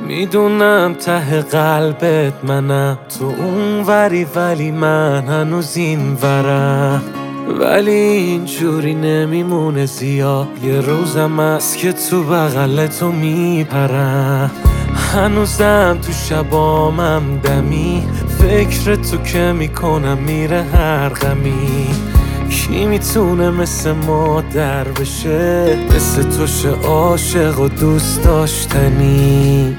میدونم ته قلبت منم، تو اون وری ولی من هنوز این ورم. ولی اینجوری نمیمونه زیاد، یه روزم هست که تو بغل تو میپرم. هنوزم تو شبامم دمی، فکر تو که میکنم میره هر غمی. کی میتونه مثل مادر بشه، مثل تو شه عاشق و دوست داشتنی.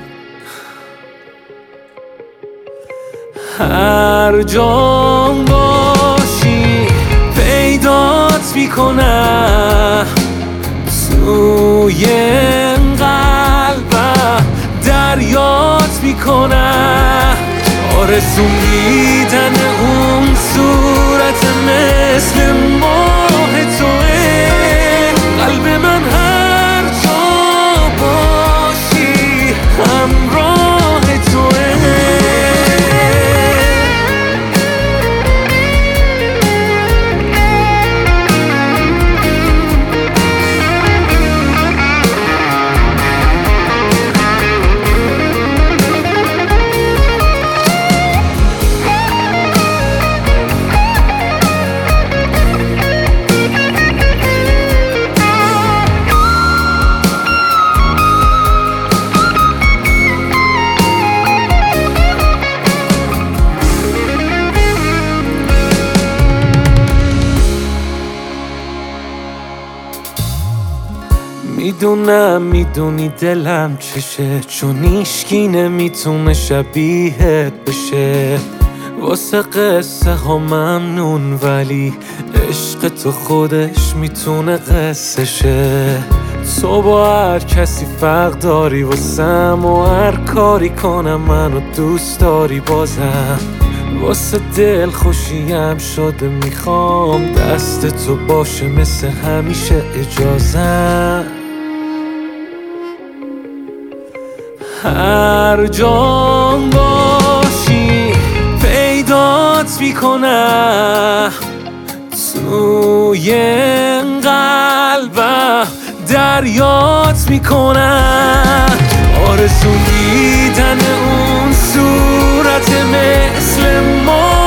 هر جام باشی پیدات میکنم، توی قلبم دریات میکنم. آرزو دیدن اون صورت مثل ماه توه، قلب من هر جا باشی همراه توه. میدونم میدونی دلم چشه، چون هیچکی نمیتونه شبیهت بشه. واسه قصه ها ممنون ولی عشق تو خودش میتونه قصه شه. تو با هر کسی فرق داری واسم، و هر کاری کنم منو دوست داری بازم. واسه دل خوشیم شده میخوام دست تو باشه مثل همیشه اجازم. هر جام باشی پیدات میکنم، توی قلبم دریات میکنم. آرزو دیدن اون صورت مثل ما